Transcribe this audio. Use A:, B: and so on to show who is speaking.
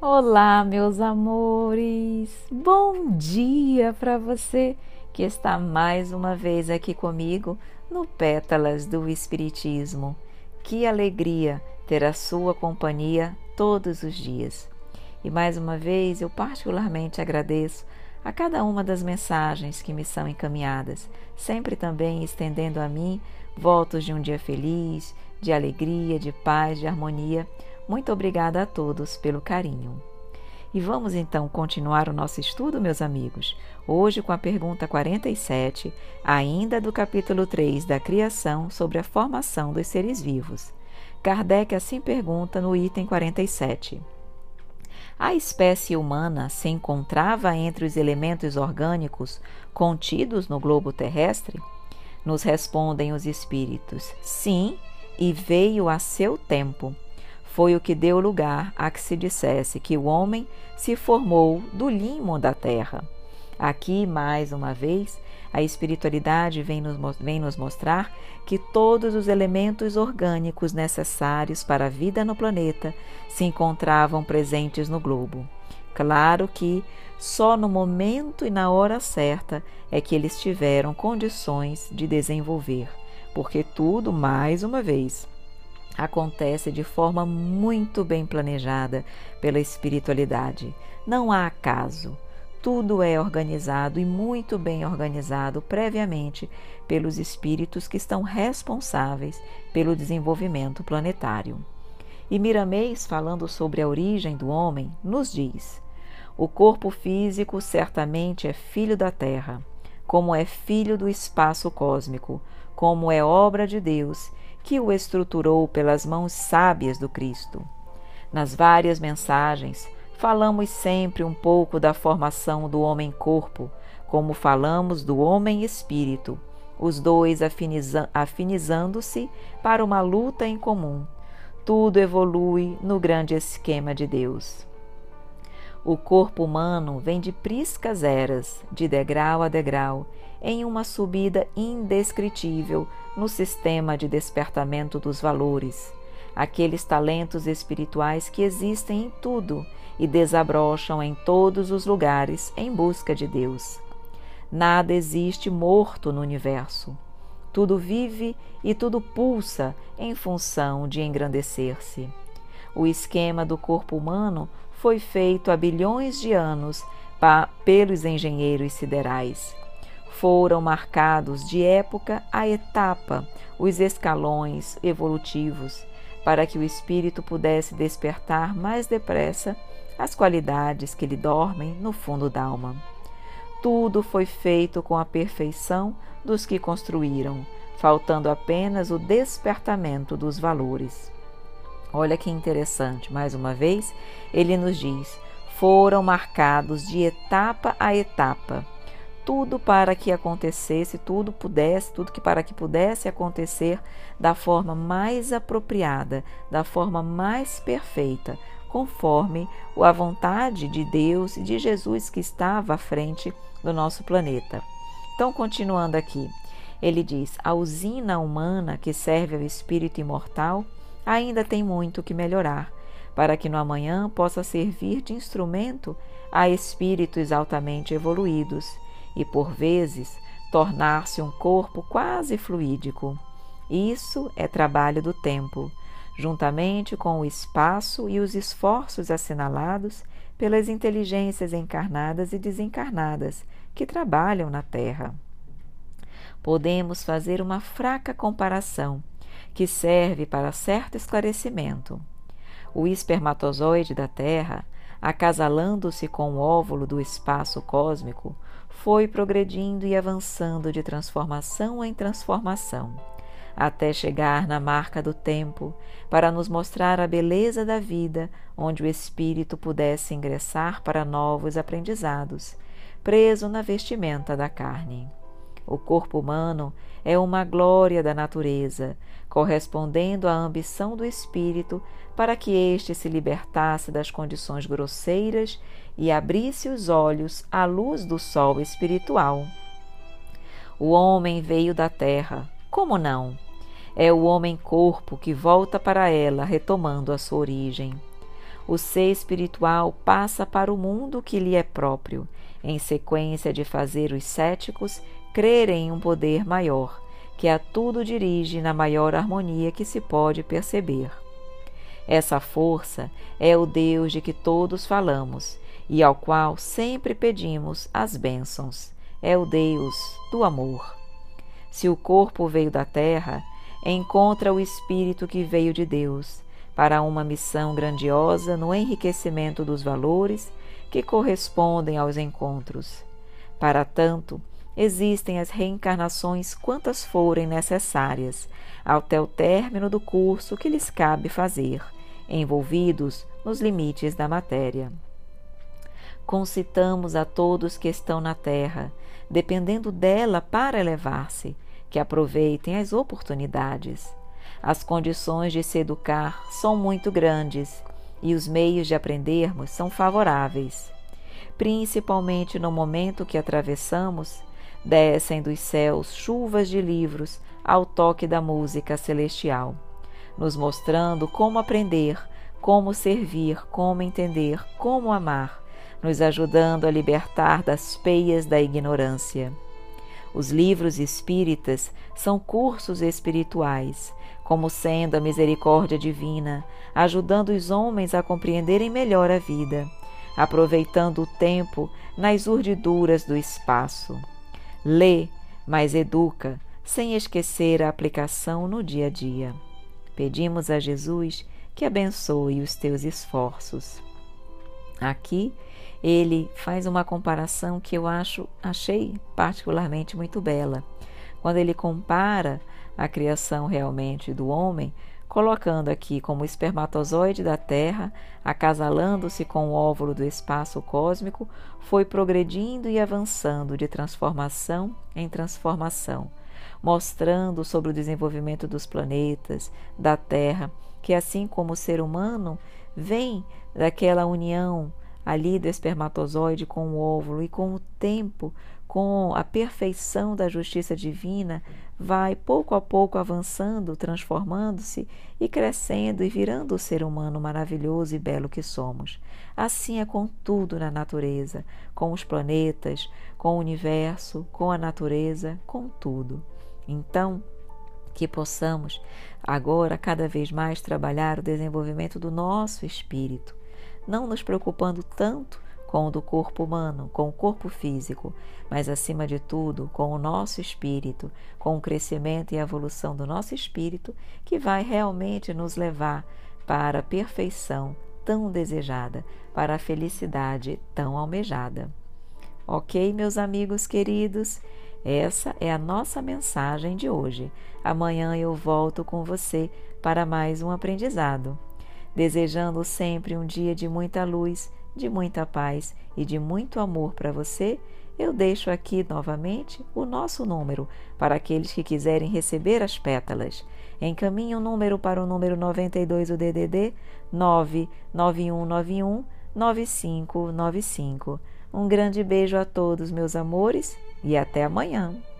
A: Olá, meus amores! Bom dia para você que está mais uma vez aqui comigo no Pétalas do Espiritismo. Que alegria ter a sua companhia todos os dias. E mais uma vez eu particularmente agradeço a cada uma das mensagens que me são encaminhadas, sempre também estendendo a mim votos de um dia feliz, de alegria, de paz, de harmonia. Muito obrigada a todos pelo carinho. E vamos então continuar o nosso estudo, meus amigos, hoje com a pergunta 47, ainda do capítulo 3 da Criação, sobre a formação dos seres vivos. Kardec assim pergunta no item 47. A espécie humana se encontrava entre os elementos orgânicos contidos no globo terrestre? Nos respondem os espíritos, sim, e veio a seu tempo. Foi o que deu lugar a que se dissesse que o homem se formou do limo da terra. Aqui, mais uma vez, a espiritualidade vem nos mostrar que todos os elementos orgânicos necessários para a vida no planeta se encontravam presentes no globo. Claro que só no momento e na hora certa é que eles tiveram condições de desenvolver, porque tudo, mais uma vez, acontece de forma muito bem planejada pela espiritualidade. Não há acaso. Tudo é organizado e muito bem organizado previamente pelos espíritos que estão responsáveis pelo desenvolvimento planetário. E Miramês, falando sobre a origem do homem, nos diz: o corpo físico certamente é filho da Terra, como é filho do espaço cósmico, como é obra de Deus, que o estruturou pelas mãos sábias do Cristo. Nas várias mensagens, falamos sempre um pouco da formação do homem-corpo, como falamos do homem-espírito, os dois afinizando-se para uma luta em comum. Tudo evolui no grande esquema de Deus. O corpo humano vem de priscas eras, de degrau a degrau, em uma subida indescritível no sistema de despertamento dos valores, aqueles talentos espirituais que existem em tudo e desabrocham em todos os lugares em busca de Deus. Nada existe morto no universo. Tudo vive e tudo pulsa em função de engrandecer-se. O esquema do corpo humano foi feito há bilhões de anos pelos engenheiros siderais. Foram marcados de época a etapa os escalões evolutivos, para que o espírito pudesse despertar mais depressa as qualidades que lhe dormem no fundo da alma. Tudo foi feito com a perfeição dos que construíram, faltando apenas o despertamento dos valores. Olha que interessante, mais uma vez, ele nos diz: foram marcados de etapa a etapa. Tudo para que acontecesse, para que pudesse acontecer da forma mais apropriada, da forma mais perfeita, conforme a vontade de Deus e de Jesus que estava à frente do nosso planeta. Então, continuando aqui, ele diz: a usina humana que serve ao espírito imortal ainda tem muito que melhorar, para que no amanhã possa servir de instrumento a espíritos altamente evoluídos e, por vezes, tornar-se um corpo quase fluídico. Isso é trabalho do tempo, juntamente com o espaço e os esforços assinalados pelas inteligências encarnadas e desencarnadas que trabalham na Terra. Podemos fazer uma fraca comparação, que serve para certo esclarecimento. O espermatozoide da Terra, acasalando-se com o óvulo do espaço cósmico, foi progredindo e avançando de transformação em transformação, até chegar na marca do tempo, para nos mostrar a beleza da vida, onde o espírito pudesse ingressar para novos aprendizados, preso na vestimenta da carne. O corpo humano é uma glória da natureza, correspondendo à ambição do espírito para que este se libertasse das condições grosseiras e abrisse os olhos à luz do sol espiritual. O homem veio da terra, como não? É o homem-corpo que volta para ela, retomando a sua origem. O ser espiritual passa para o mundo que lhe é próprio, em sequência de fazer os céticos crerem em um poder maior, que a tudo dirige na maior harmonia que se pode perceber. Essa força é o Deus de que todos falamos e ao qual sempre pedimos as bênçãos. É o Deus do amor. Se o corpo veio da terra, encontra o espírito que veio de Deus, para uma missão grandiosa no enriquecimento dos valores que correspondem aos encontros. Para tanto, existem as reencarnações quantas forem necessárias, até o término do curso que lhes cabe fazer, envolvidos nos limites da matéria. Concitamos a todos que estão na terra, dependendo dela para elevar-se, que aproveitem as oportunidades. As condições de se educar são muito grandes e os meios de aprendermos são favoráveis. Principalmente no momento que atravessamos, descem dos céus chuvas de livros ao toque da música celestial, nos mostrando como aprender, como servir, como entender, como amar, nos ajudando a libertar das peias da ignorância. Os livros espíritas são cursos espirituais, como sendo a misericórdia divina, ajudando os homens a compreenderem melhor a vida, aproveitando o tempo nas urdiduras do espaço. Lê, mas educa, sem esquecer a aplicação no dia a dia. Pedimos a Jesus que abençoe os teus esforços. Aqui, ele faz uma comparação que eu achei particularmente muito bela, quando ele compara a criação realmente do homem, colocando aqui como espermatozoide da Terra, acasalando-se com o óvulo do espaço cósmico, foi progredindo e avançando de transformação em transformação, mostrando sobre o desenvolvimento dos planetas, da Terra, que assim como o ser humano vem daquela união ali do espermatozoide com o óvulo e com o tempo, com a perfeição da justiça divina, vai pouco a pouco avançando, transformando-se e crescendo e virando o ser humano maravilhoso e belo que somos. Assim é com tudo na natureza, com os planetas, com o universo, com a natureza, com tudo. Então, que possamos agora cada vez mais trabalhar o desenvolvimento do nosso espírito, não nos preocupando tanto com o do corpo humano, com o corpo físico, mas acima de tudo com o nosso espírito, com o crescimento e a evolução do nosso espírito, que vai realmente nos levar para a perfeição tão desejada, para a felicidade tão almejada. Ok, meus amigos queridos? Essa é a nossa mensagem de hoje. Amanhã eu volto com você para mais um aprendizado. Desejando sempre um dia de muita luz, de muita paz e de muito amor para você, eu deixo aqui novamente o nosso número para aqueles que quiserem receber as pétalas. Encaminhe o número para o número 92, o DDD 99191 9595. Um grande beijo a todos, meus amores, e até amanhã.